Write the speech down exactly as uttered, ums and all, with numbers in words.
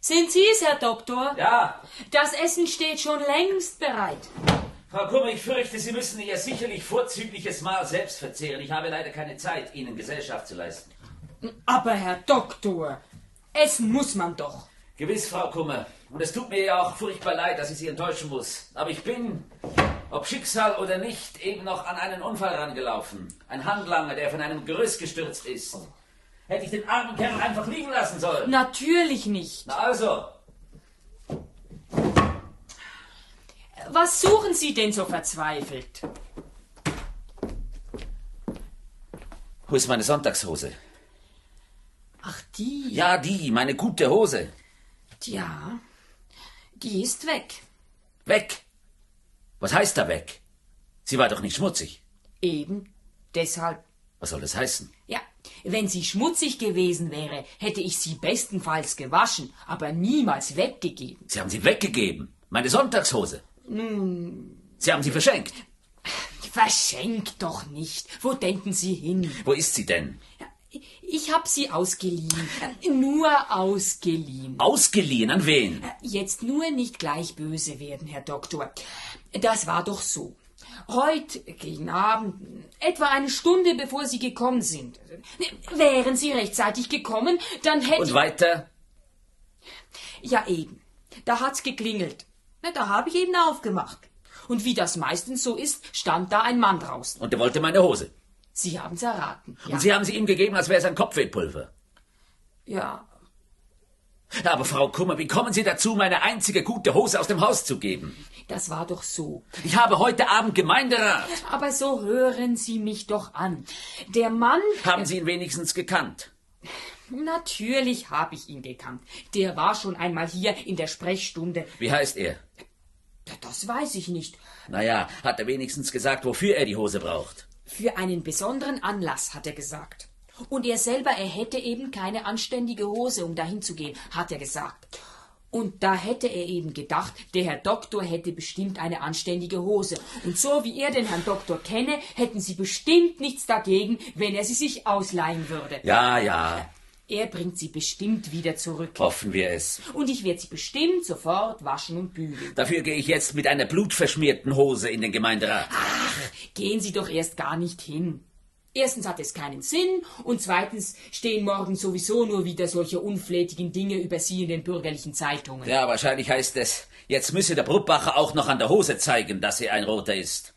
Sind Sie es, Herr Doktor? Ja. Das Essen steht schon längst bereit. Frau Kummer, ich fürchte, Sie müssen Ihr sicherlich vorzügliches Mahl selbst verzehren. Ich habe leider keine Zeit, Ihnen Gesellschaft zu leisten. Aber, Herr Doktor, essen muss man doch. Gewiss, Frau Kummer. Und es tut mir ja auch furchtbar leid, dass ich Sie enttäuschen muss. Aber ich bin, ob Schicksal oder nicht, eben noch an einen Unfall rangelaufen. Ein Handlanger, der von einem Gerüst gestürzt ist. Hätte ich den armen Kerl einfach liegen lassen sollen? Natürlich nicht. Na also. Was suchen Sie denn so verzweifelt? Wo ist meine Sonntagshose? Ach, die? Ja, die, meine gute Hose. Tja, die ist weg. Weg? Was heißt da weg? Sie war doch nicht schmutzig. Eben, deshalb. Was soll das heißen? Ja, wenn sie schmutzig gewesen wäre, hätte ich sie bestenfalls gewaschen, aber niemals weggegeben. Sie haben sie weggegeben. Meine Sonntagshose. Nun... Sie haben sie verschenkt. Verschenkt doch nicht. Wo denken Sie hin? Wo ist sie denn? Ich habe sie ausgeliehen. Nur ausgeliehen. Ausgeliehen? An wen? Jetzt nur nicht gleich böse werden, Herr Doktor. Das war doch so. Heute gegen Abend, etwa eine Stunde bevor Sie gekommen sind. Wären Sie rechtzeitig gekommen, dann hätte... Und weiter? Ja, eben. Da hat's geklingelt. Da habe ich eben aufgemacht. Und wie das meistens so ist, stand da ein Mann draußen. Und der wollte meine Hose. Sie haben's erraten. Ja. Und Sie haben sie ihm gegeben, als wäre es ein Kopfwehpulver. Ja. Aber Frau Kummer, wie kommen Sie dazu, meine einzige gute Hose aus dem Haus zu geben? Das war doch so. Ich habe heute Abend Gemeinderat. Aber so hören Sie mich doch an. Der Mann... Haben Sie ihn wenigstens gekannt? Natürlich habe ich ihn gekannt. Der war schon einmal hier in der Sprechstunde. Wie heißt er? Das weiß ich nicht. Naja, hat er wenigstens gesagt, wofür er die Hose braucht? Für einen besonderen Anlass, hat er gesagt. Und er selber, er hätte eben keine anständige Hose, um dahin zu gehen, hat er gesagt. Und da hätte er eben gedacht, der Herr Doktor hätte bestimmt eine anständige Hose. Und so wie er den Herrn Doktor kenne, hätten Sie bestimmt nichts dagegen, wenn er sie sich ausleihen würde. Ja, ja. Er bringt sie bestimmt wieder zurück. Hoffen wir es. Und ich werde sie bestimmt sofort waschen und bügeln. Dafür gehe ich jetzt mit einer blutverschmierten Hose in den Gemeinderat. Ach, gehen Sie doch erst gar nicht hin. Erstens hat es keinen Sinn und zweitens stehen morgen sowieso nur wieder solche unflätigen Dinge über Sie in den bürgerlichen Zeitungen. Ja, wahrscheinlich heißt es, jetzt müsse der Bruppacher auch noch an der Hose zeigen, dass er ein Roter ist.